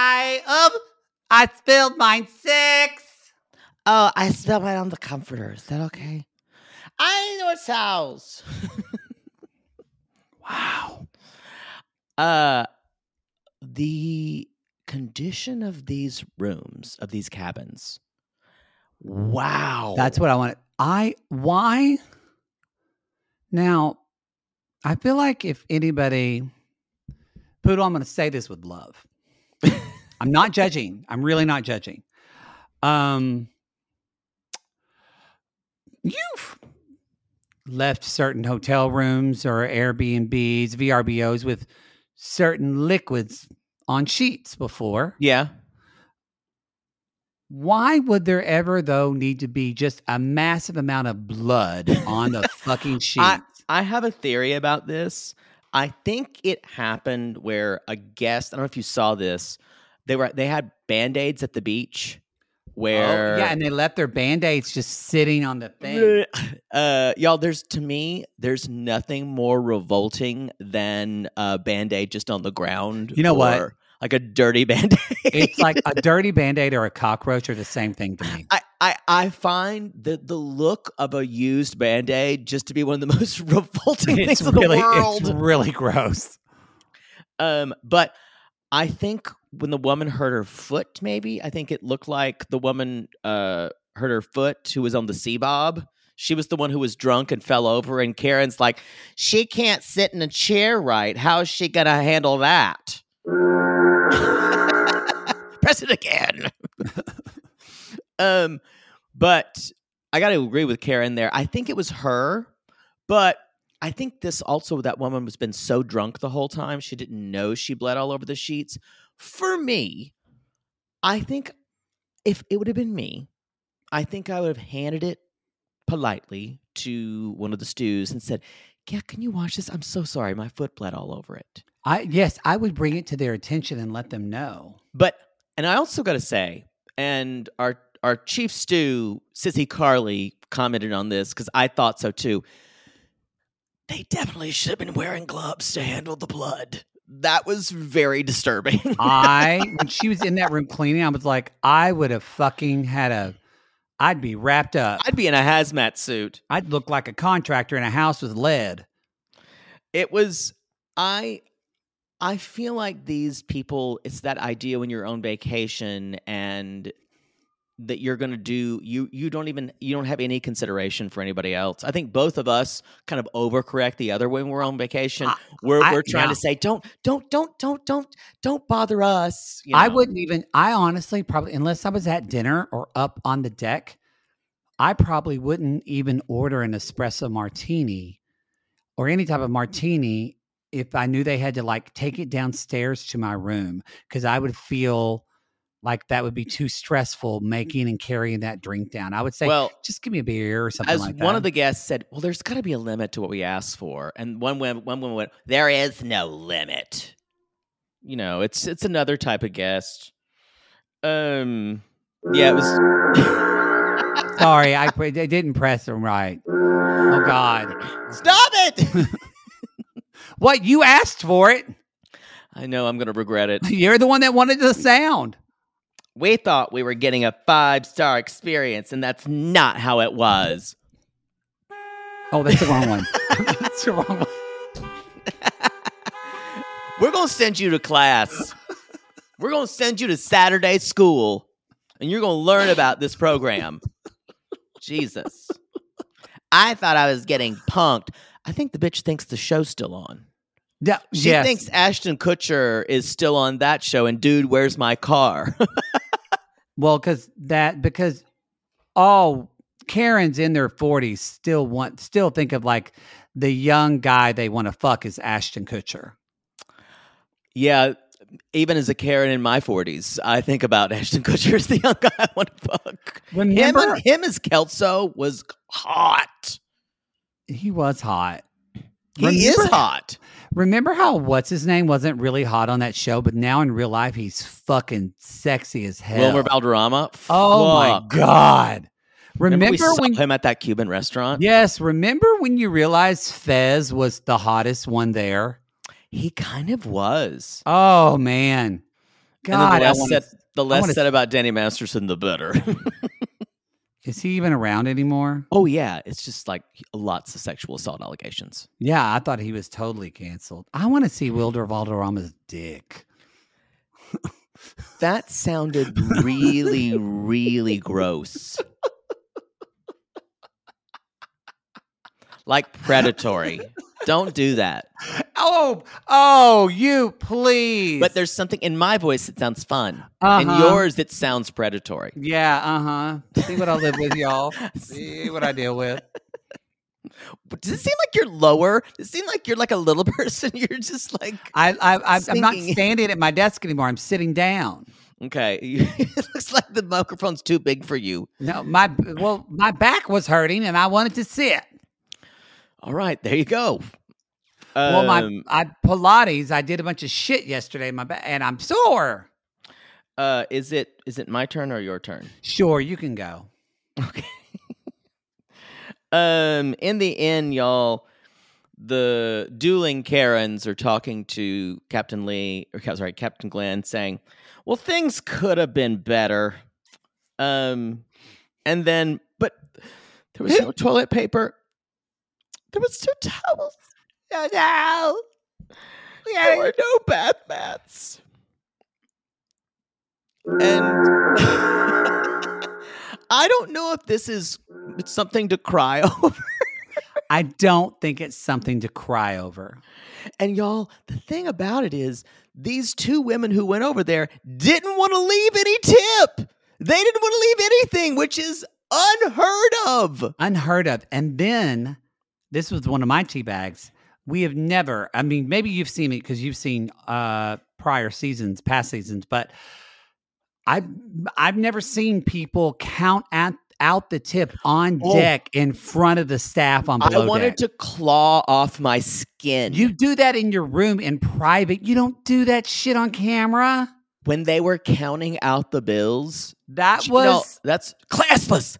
I spilled mine 6. Oh, I spilled mine on the comforter. Is that okay? I know it sounds. Wow. The condition of these rooms, of these cabins. Wow. That's what I wanted. Why? Now, I feel like if anybody, Poodle, I'm going to say this with love. I'm not judging. I'm really not judging. You've left certain hotel rooms or Airbnbs, VRBOs with certain liquids on sheets before. Yeah. Why would there ever, though, need to be just a massive amount of blood on the fucking sheet? I have a theory about this. I think it happened where a guest, I don't know if you saw this, they had Band-Aids at the beach where yeah, and they left their Band-Aids just sitting on the thing. Y'all, there's nothing more revolting than a Band-Aid just on the ground. You know what? Like a dirty Band-Aid. It's like a dirty Band-Aid or a cockroach are the same thing to me. I find the look of a used Band-Aid just to be one of the most revolting things in the world. It's really gross. But I think when the woman hurt her foot, maybe, I think it looked like the woman hurt her foot who was on the C-Bob. She was the one who was drunk and fell over, and Karen's like, she can't sit in a chair right. How is she going to handle that? Press it again. But I got to agree with Karen there. I think it was her, but I think that woman has been so drunk the whole time, she didn't know she bled all over the sheets. For me, I think if it would have been me, I think I would have handed it politely to one of the stews and said, yeah, can you wash this? I'm so sorry. My foot bled all over it. Yes, I would bring it to their attention and let them know. And I also got to say, and our chief stew, Sissy Carly, commented on this because I thought so too. They definitely should have been wearing gloves to handle the blood. That was very disturbing. When she was in that room cleaning, I was like, I would have fucking I'd be wrapped up. I'd be in a hazmat suit. I'd look like a contractor in a house with lead. It was, I feel like these people, it's that idea when you're on vacation and that you're going to do, you don't have any consideration for anybody else. I think both of us kind of overcorrect the other when we're on vacation. We're trying to say, don't bother us. You know? I honestly probably, unless I was at dinner or up on the deck, I probably wouldn't even order an espresso martini or any type of martini if I knew they had to like take it downstairs to my room, because I would feel like that would be too stressful making and carrying that drink down. I would say, well, just give me a beer or something like that. As one of the guests said, well, there's got to be a limit to what we asked for. And one woman went, there is no limit. You know, it's another type of guest. Yeah, it was. Sorry, I didn't press them right. Oh, God. Stop it! What? You asked for it. I know, I'm going to regret it. You're the one that wanted the sound. We thought we were getting a 5-star experience, and that's not how it was. Oh, that's the wrong one. That's the wrong one. We're going to send you to class. We're going to send you to Saturday school, and you're going to learn about this program. Jesus. I thought I was getting punked. I think the bitch thinks the show's still on. Yeah, she thinks Ashton Kutcher is still on that show, and dude, where's my car? Well, because all Karens in their 40s still think of like the young guy they want to fuck is Ashton Kutcher. Yeah, even as a Karen in my 40s, I think about Ashton Kutcher as the young guy I want to fuck. Remember him as Kelso was hot. He was hot. He is hot. Remember how what's his name wasn't really hot on that show, but now in real life he's fucking sexy as hell. Wilmer Valderrama. Oh my God! Remember we saw him at that Cuban restaurant? Yes. Remember when you realized Fez was the hottest one there? He kind of was. Oh man! God, the less said about Danny Masterson, the better. Is he even around anymore? Oh, yeah. It's just like lots of sexual assault allegations. Yeah, I thought he was totally canceled. I want to see Wilder Valderrama's dick. That sounded really, really gross. Like predatory. Don't do that. Oh, you please. But there's something in my voice that sounds fun. In yours that sounds predatory. Yeah, See what I live with, y'all. See what I deal with. Does it seem like you're lower? Does it seem like you're like a little person? You're just like I'm not standing at my desk anymore. I'm sitting down. Okay. It looks like the microphone's too big for you. No, my back was hurting and I wanted to sit. All right, there you go. Well, Pilates, I did a bunch of shit yesterday in my back, and I'm sore. Is it my turn or your turn? Sure, you can go. Okay. In the end, y'all, the dueling Karens are talking to Captain Glenn, saying, "Well, things could have been better." And then, but there was no toilet paper. There was no towels. No. There were no bath mats. And I don't know if this is something to cry over. I don't think it's something to cry over. And y'all, the thing about it is these two women who went over there didn't want to leave any tip. They didn't want to leave anything, which is unheard of. Unheard of. And then, this was one of my tea bags. We have never, I mean, maybe you've seen it because you've seen prior seasons, past seasons, but I've never seen people count out the tip on deck in front of the staff on below deck. I wanted to claw off my skin. You do that in your room in private. You don't do that shit on camera. When they were counting out the bills, that's classless.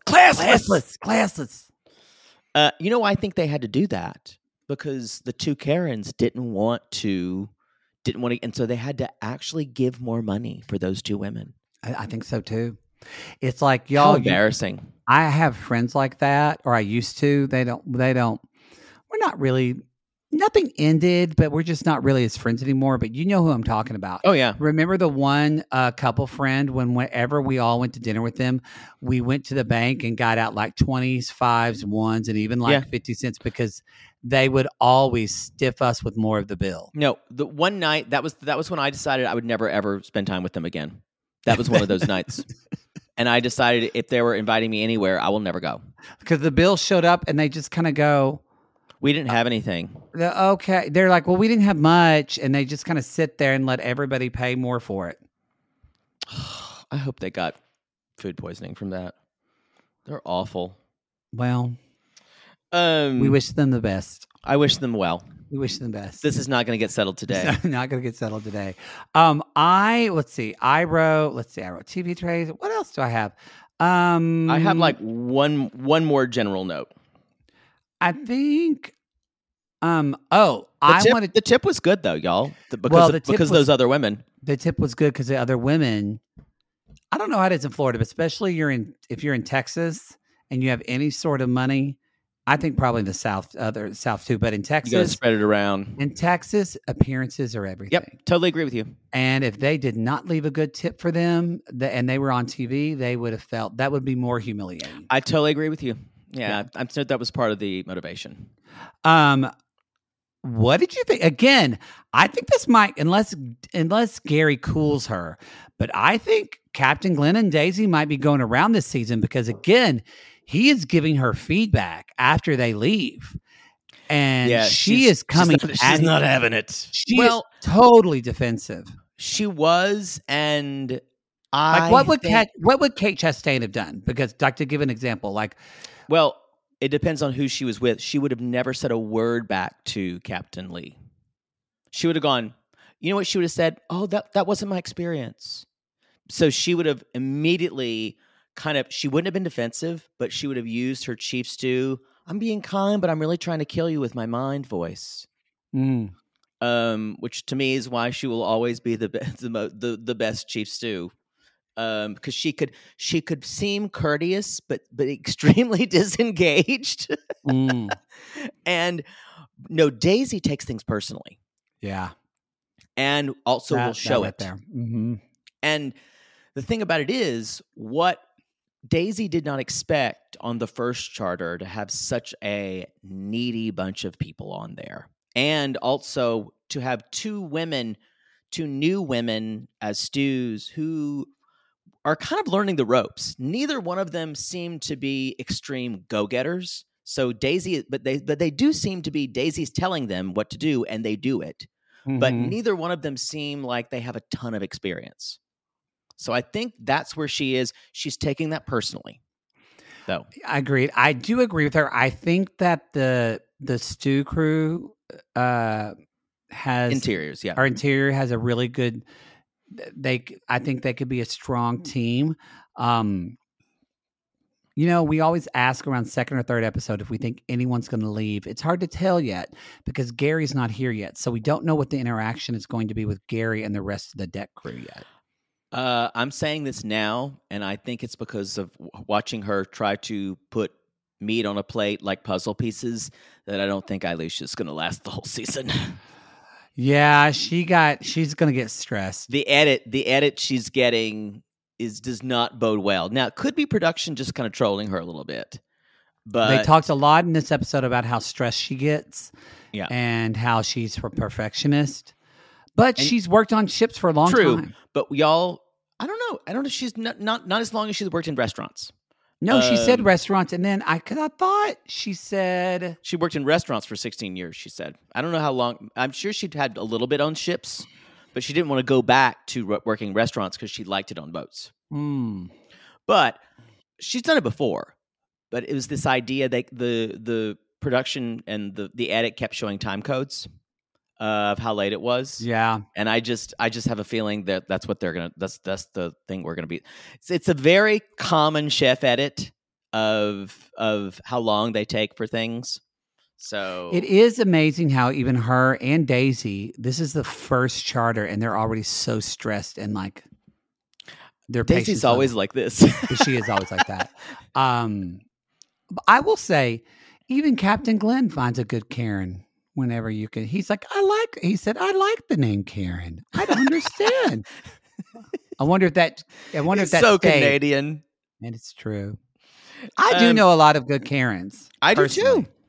I think they had to do that because the two Karens didn't want to, and so they had to actually give more money for those two women. I think so too. It's like, y'all, how embarrassing. I have friends like that, or I used to. They don't, we're not really, nothing ended, but we're just not really as friends anymore. But you know who I'm talking about. Oh, yeah. Remember the one couple friend whenever we all went to dinner with them, we went to the bank and got out like 20s, 5s, 1s, and even like 50 cents because they would always stiff us with more of the bill. No, the one night, that was when I decided I would never, ever spend time with them again. That was one of those nights. And I decided if they were inviting me anywhere, I will never go. Because the bill showed up and they just kind of go, we didn't have anything. Okay. They're like, well, we didn't have much. And they just kind of sit there and let everybody pay more for it. I hope they got food poisoning from that. They're awful. Well, we wish them the best. I wish them well. We wish them the best. This is not going to get settled today. It's not going to get settled today. I wrote TV trays. What else do I have? I have like one more general note. I think. The tip was good though, y'all. Because those other women. The tip was good because the other women. I don't know how it is in Florida, but especially if you're in Texas and you have any sort of money. I think probably the South too, but in Texas, you got to spread it around. In Texas, appearances are everything. Yep, totally agree with you. And if they did not leave a good tip for them, and they were on TV, they would have felt that would be more humiliating. I totally agree with you. Yeah, I'm sure that was part of the motivation. What did you think? Again, I think this might, unless Gary cools her, but I think Captain Glenn and Daisy might be going around this season because again, he is giving her feedback after they leave. And she is coming. She's not having it. She is totally defensive. She was, and what would Kate Chastain have done? Because, to give an example, it depends on who she was with. She would have never said a word back to Captain Lee. She would have gone, you know what she would have said? Oh, that wasn't my experience. So she would have immediately she wouldn't have been defensive, but she would have used her chief stew. I'm being kind, but I'm really trying to kill you with my mind voice. Which to me is why she will always be the best chief stew. Because she could seem courteous, but extremely disengaged. And no, Daisy takes things personally. Yeah, and also will show it there. Mm-hmm. And the thing about it is, what Daisy did not expect on the first charter to have such a needy bunch of people on there, and also to have two new women as stews who are kind of learning the ropes. Neither one of them seem to be extreme go-getters. So Daisy, but they do seem to be. Daisy's telling them what to do, and they do it. Mm-hmm. But neither one of them seem like they have a ton of experience. So I think that's where she is. She's taking that personally, though. I agree. I do agree with her. I think that the stew crew has interiors. Yeah, our interior has a really good. I think they could be a strong team. We always ask around second or third episode if we think anyone's going to leave. It's hard to tell yet because Gary's not here yet, so we don't know what the interaction is going to be with Gary and the rest of the deck crew yet. I'm saying this now, and I think it's because of watching her try to put meat on a plate like puzzle pieces that I don't think Eilicia's going to last the whole season. Yeah, she's going to get stressed. The edit she's getting does not bode well. Now, it could be production just kind of trolling her a little bit. But They talked a lot in this episode about how stressed she gets Yeah. and how she's a perfectionist. But she's worked on ships for a long time. But y'all, I don't know. I don't know if she's not as long as she's worked in restaurants. No, she said restaurants, and then I thought she said She worked in restaurants for 16 years, she said. I don't know how long. I'm sure she'd had a little bit on ships, but she didn't want to go back to working restaurants because she liked it on boats. But she's done it before. But it was this idea that the production and the edit kept showing time codes of how late it was. Yeah. And I just have a feeling that that's what they're gonna. That's the thing we're gonna be. It's a very common chef edit of how long they take for things. So It is amazing how even her and Daisy, this is the first charter, and they're already so stressed and like their Daisy's patience always level- like this. She is always like that. But I will say, even Captain Glenn finds a good Karen whenever you can. He's like, he said, I like the name Karen. I don't understand. I wonder if that It's so stayed. Canadian. And it's true. I do know a lot of good Karens. I do personally. too.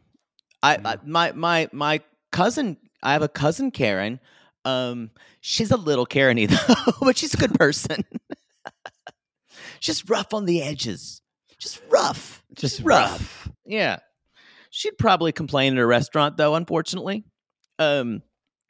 My cousin. I have a cousin Karen. She's a little Karen-y though, but she's a good person. Just rough on the edges. Just rough. Just rough. Yeah. She'd probably complain in a restaurant though, unfortunately. If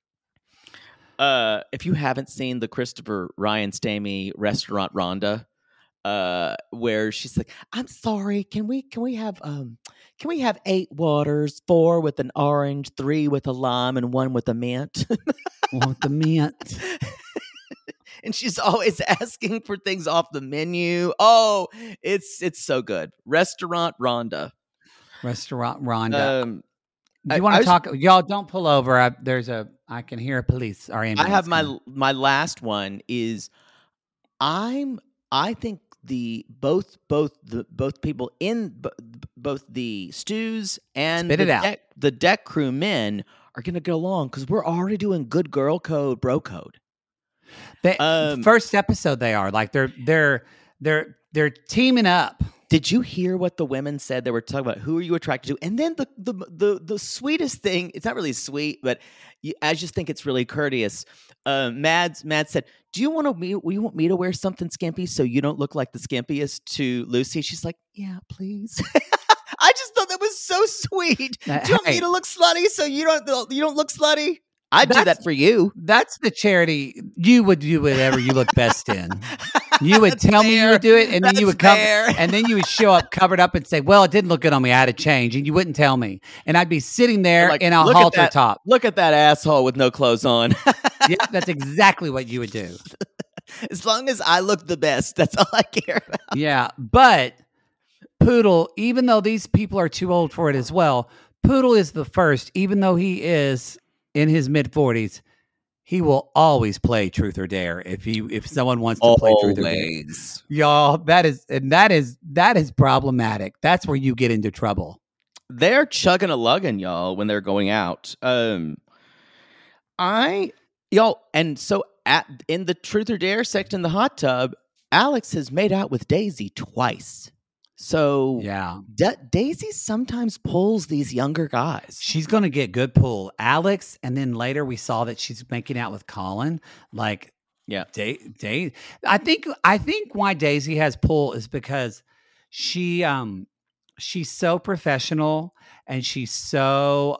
you haven't seen the Christopher Ryan Stamey restaurant Rhonda, where she's like, I'm sorry, can we have 8 waters, 4 with an orange, 3 with a lime, and 1 with a mint? Want the mint. And she's always asking for things off the menu. Oh, it's so good. Restaurant Rhonda. Restaurant Rhonda. Um, Do you want to talk? Y'all don't pull over. I can hear a police or ambulance. I have coming. my last one is I think both people in both the stews and Spit it out. the deck crew men are going to go along because we're already doing good girl code, bro code. First episode they are like they're teaming up. Did you hear what the women said? They were talking about who are you attracted to, and then the sweetest thing. It's not really sweet, but I just think it's really courteous. Mads said, "Do you want me to wear something skimpy so you don't look like the skimpiest to Lucy?" She's like, "Yeah, please." I just thought that was so sweet. Do you want me to look slutty so you don't look slutty? I'd do that for you. That's the charity. You would do whatever you look best in. You would tell me you would do it, and then you would come, and then you would show up covered up and say, "Well, it didn't look good on me. I had to change," and you wouldn't tell me, and I'd be sitting there Like, in a look at halter that- top. Look at that asshole with no clothes on. Yeah, that's exactly what you would do. As long as I look the best, that's all I care about. Yeah, but Poodle, even though these people are too old for it as well, Poodle is the first, even though he is in his mid-40s, he will always play Truth or Dare if someone wants to play Truth or Dare. Always. Y'all, that is problematic. That's where you get into trouble. They're chugging a lugging, y'all, when they're going out. And so in the Truth or Dare section in the hot tub, Alex has made out with Daisy twice. So Yeah. Daisy sometimes pulls these younger guys. She's going to get good pull. Alex, and then later we saw that she's making out with Colin. Like, Yeah. I think why Daisy has pull is because she's so professional and she's so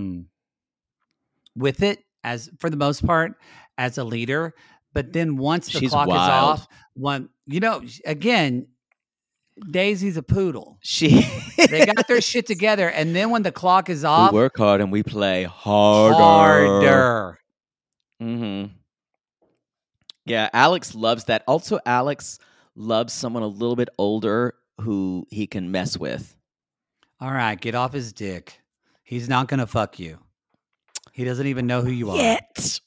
with it as for the most part as a leader. But then once the She's clock wild. is off, again, Daisy's a poodle. They got their shit together, and then when the clock is off, We work hard and we play harder. Mm-hmm. Yeah, Alex loves that. Also, Alex loves someone a little bit older who he can mess with. All right, get off his dick. He's not going to fuck you. He doesn't even know who you are. Yet.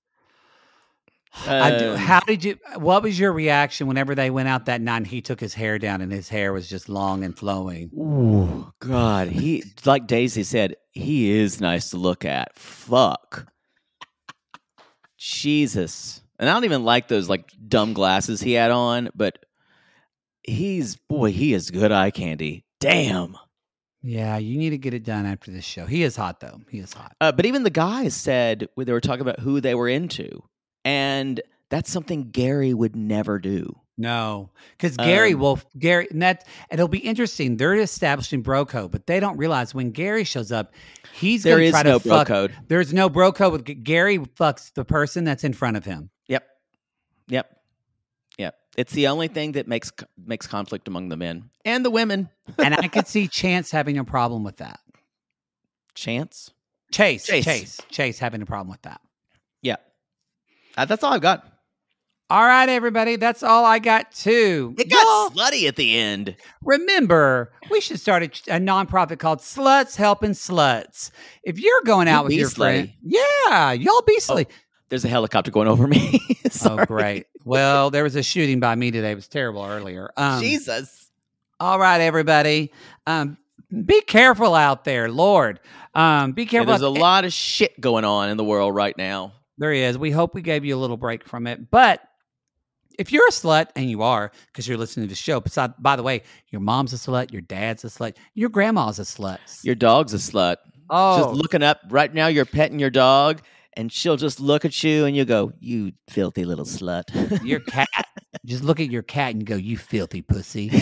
What was your reaction whenever they went out that night and he took his hair down and his hair was just long and flowing? Ooh, God. He, like Daisy said, he is nice to look at. Fuck. Jesus. And I don't even like those like dumb glasses he had on, but he is good eye candy. Damn. Yeah, you need to get it done after this show. He is hot, though. He is hot. But even the guys said when they were talking about who they were into, and that's something Gary would never do. No, because Gary, and it'll be interesting. They're establishing bro code, but they don't realize when Gary shows up, he's going to try to fuck. Bro code. There's no bro code with Gary. Fucks the person that's in front of him. Yep. It's the only thing that makes conflict among the men and the women. And I could see Chance having a problem with that. Chase having a problem with that. Yeah, that's all I've got. All right, everybody. That's all I got, too. It got slutty at the end. Remember, we should start a nonprofit called Sluts Helping Sluts. If you're going out with your friend, y'all be slutty. Oh, there's a helicopter going over me. Oh, great. Well, there was a shooting by me today. It was terrible earlier. Jesus. All right, everybody. Be careful out there, Lord. Be careful. There's a lot of shit going on in the world right now. There is. We hope we gave you a little break from it. But if you're a slut, and you are, because you're listening to the show, by the way, your mom's a slut, your dad's a slut, your grandma's a slut. Your dog's a slut. Oh. Just looking up right now, you're petting your dog, and she'll just look at you, and you go, you filthy little slut. Your cat. Just look at your cat and go, you filthy pussy.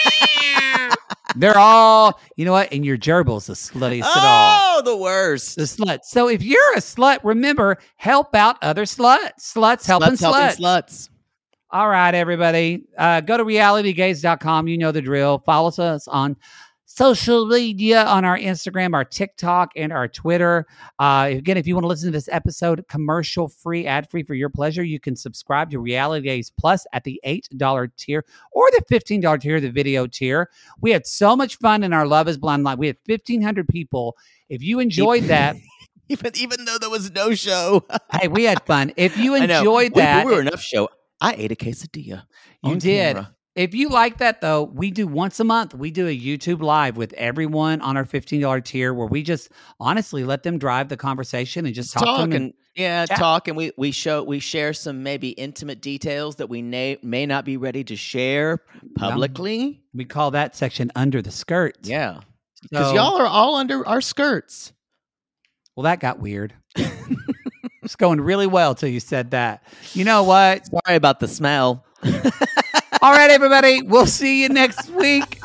They're all, you know what? And your gerbil's the sluttiest at all. Oh, the worst. The slut. So if you're a slut, remember, help out other sluts. Sluts helping sluts. All right, everybody. Go to realitygaze.com. You know the drill. Follow us on social media, on our Instagram, our TikTok, and our Twitter. Again, if you want to listen to this episode commercial-free, ad-free for your pleasure, you can subscribe to Reality Gaze Plus at the $8 tier or the $15 tier, the video tier. We had so much fun in our Love is Blind Live. We had 1,500 people. If you enjoyed that... Even though there was no show. Hey, we had fun. If you enjoyed that... We were enough show. I ate a quesadilla. You did. Camera. If you like that, though, we do once a month. We do a YouTube live with everyone on our $15 tier where we just honestly let them drive the conversation and just talk to them. Talk. And we share some maybe intimate details that we may not be ready to share publicly. We call that section Under the Skirt. Yeah. Because y'all are all under our skirts. Well, that got weird. It's going really well till you said that. You know what? Sorry about the smell. All right, everybody. We'll see you next week.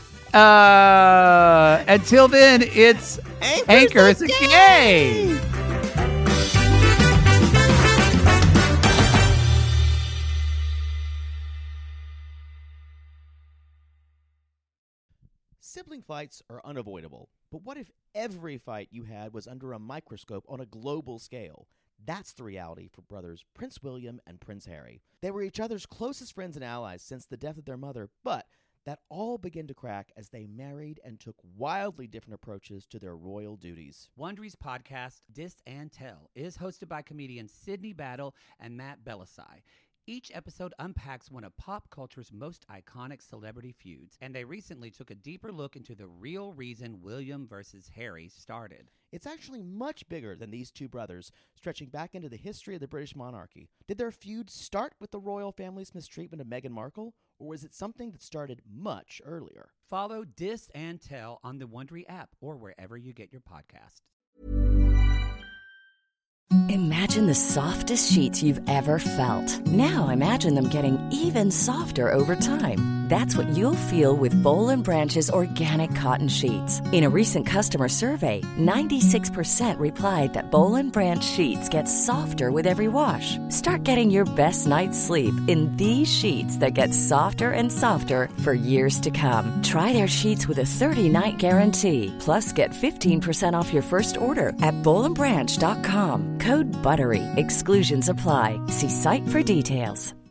Until then, it's Anchors Gay. Sibling fights are unavoidable, but what if every fight you had was under a microscope on a global scale? That's the reality for brothers Prince William and Prince Harry. They were each other's closest friends and allies since the death of their mother, but that all began to crack as they married and took wildly different approaches to their royal duties. Wondery's podcast, Dis and Tell, is hosted by comedians Sydney Battle and Matt Belisai. Each episode unpacks one of pop culture's most iconic celebrity feuds, and they recently took a deeper look into the real reason William versus Harry started. It's actually much bigger than these two brothers, stretching back into the history of the British monarchy. Did their feud start with the royal family's mistreatment of Meghan Markle, or was it something that started much earlier? Follow Dis and Tell on the Wondery app or wherever you get your podcast. Imagine the softest sheets you've ever felt. Now imagine them getting even softer over time. That's what you'll feel with Boll & Branch's organic cotton sheets. In a recent customer survey, 96% replied that Boll & Branch sheets get softer with every wash. Start getting your best night's sleep in these sheets that get softer and softer for years to come. Try their sheets with a 30-night guarantee. Plus, get 15% off your first order at bollandbranch.com. Code BUTTERY. Exclusions apply. See site for details.